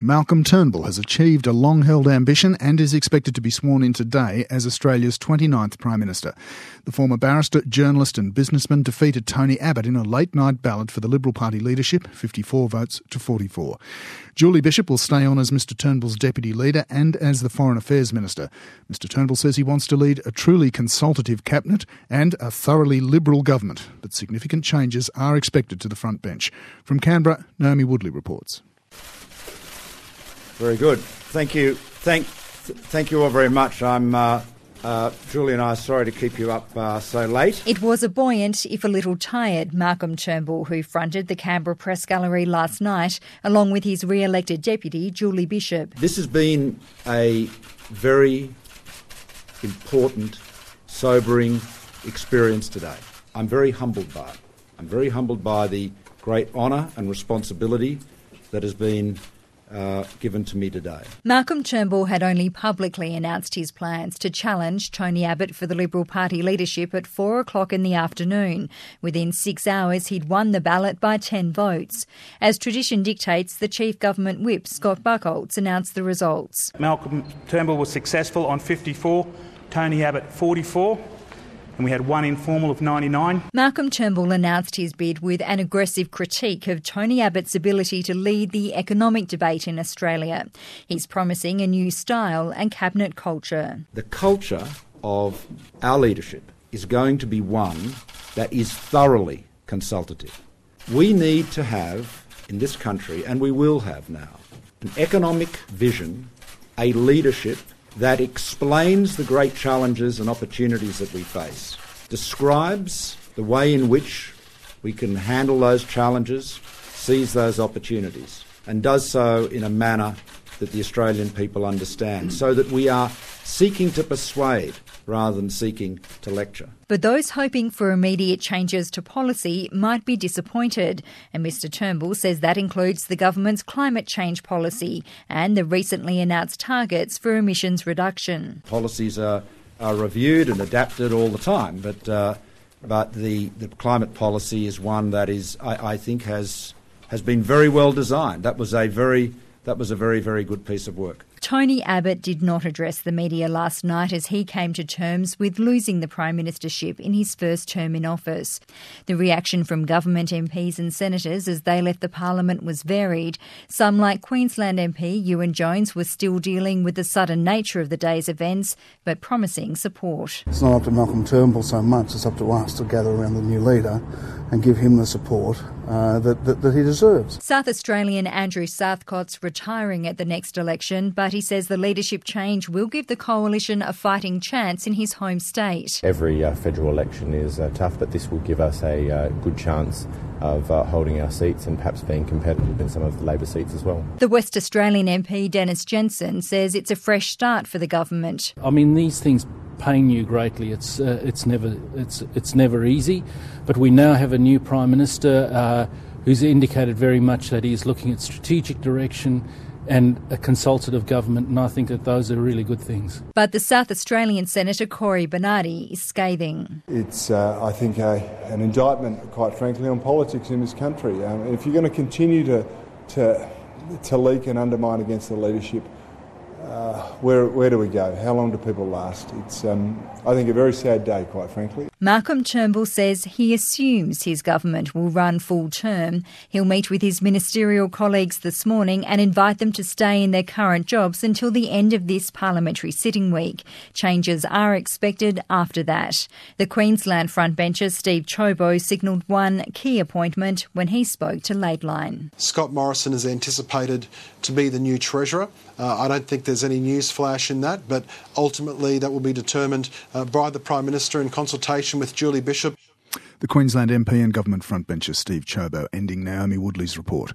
Malcolm Turnbull has achieved a long-held ambition and is expected to be sworn in today as Australia's 29th Prime Minister. The former barrister, journalist and businessman defeated Tony Abbott in a late-night ballot for the Liberal Party leadership, 54 votes to 44. Julie Bishop will stay on as Mr Turnbull's deputy leader and as the Foreign Affairs Minister. Mr Turnbull says he wants to lead a truly consultative cabinet and a thoroughly Liberal government, but significant changes are expected to the front bench. From Canberra, Naomi Woodley reports. Very good. Thank you. Thank you all very much. Julie and I are sorry to keep you up so late. It was a buoyant, if a little tired, Malcolm Turnbull who fronted the Canberra Press Gallery last night, along with his re-elected deputy, Julie Bishop. This has been a very important, sobering experience today. I'm very humbled by it. I'm very humbled by the great honour and responsibility that has been given to me today. Malcolm Turnbull had only publicly announced his plans to challenge Tony Abbott for the Liberal Party leadership at 4 o'clock in the afternoon. Within 6 hours, he'd won the ballot by 10 votes. As tradition dictates, the Chief Government Whip, Scott Buchholz, announced the results. Malcolm Turnbull was successful on 54, Tony Abbott 44. And we had one informal of 99. Malcolm Turnbull announced his bid with an aggressive critique of Tony Abbott's ability to lead the economic debate in Australia. He's promising a new style and cabinet culture. The culture of our leadership is going to be one that is thoroughly consultative. We need to have, in this country, and we will have now, an economic vision, a leadership that explains the great challenges and opportunities that we face, describes the way in which we can handle those challenges, seize those opportunities, and does so in a manner that the Australian people understand, so that we are seeking to persuade rather than seeking to lecture. But those hoping for immediate changes to policy might be disappointed, and Mr Turnbull says that includes the government's climate change policy and the recently announced targets for emissions reduction. Policies are reviewed and adapted all the time, but the climate policy is one that is, I think, has been very well designed. That was a very, very good piece of work. Tony Abbott did not address the media last night as he came to terms with losing the Prime Ministership in his first term in office. The reaction from government MPs and senators as they left the Parliament was varied. Some, like Queensland MP Ewan Jones, were still dealing with the sudden nature of the day's events, but promising support. It's not up to Malcolm Turnbull so much, it's up to us to gather around the new leader and give him the support that he deserves. South Australian Andrew Southcott's retiring at the next election, but he says the leadership change will give the coalition a fighting chance in his home state. Every federal election is tough, but this will give us a good chance of holding our seats and perhaps being competitive in some of the Labor seats as well. The West Australian MP Dennis Jensen says it's a fresh start for the government. I mean, these things pain you greatly. It's never easy, but we now have a new Prime Minister who's indicated very much that he's looking at strategic direction and a consultative government, and I think that those are really good things. But the South Australian Senator Cory Bernardi is scathing. It's, I think, an indictment, quite frankly, on politics in this country. If you're going to continue to leak and undermine against the leadership, where do we go? How long do people last? It's, I think, a very sad day, quite frankly. Malcolm Turnbull says he assumes his government will run full term. He'll meet with his ministerial colleagues this morning and invite them to stay in their current jobs until the end of this parliamentary sitting week. Changes are expected after that. The Queensland frontbencher Steve Ciobo signalled one key appointment when he spoke to Lateline. Scott Morrison is anticipated to be the new Treasurer. I don't think there's any news flash in that, but ultimately that will be determined by the Prime Minister in consultation with Julie Bishop. The Queensland MP and government frontbencher Steve Ciobo ending Naomi Woodley's report.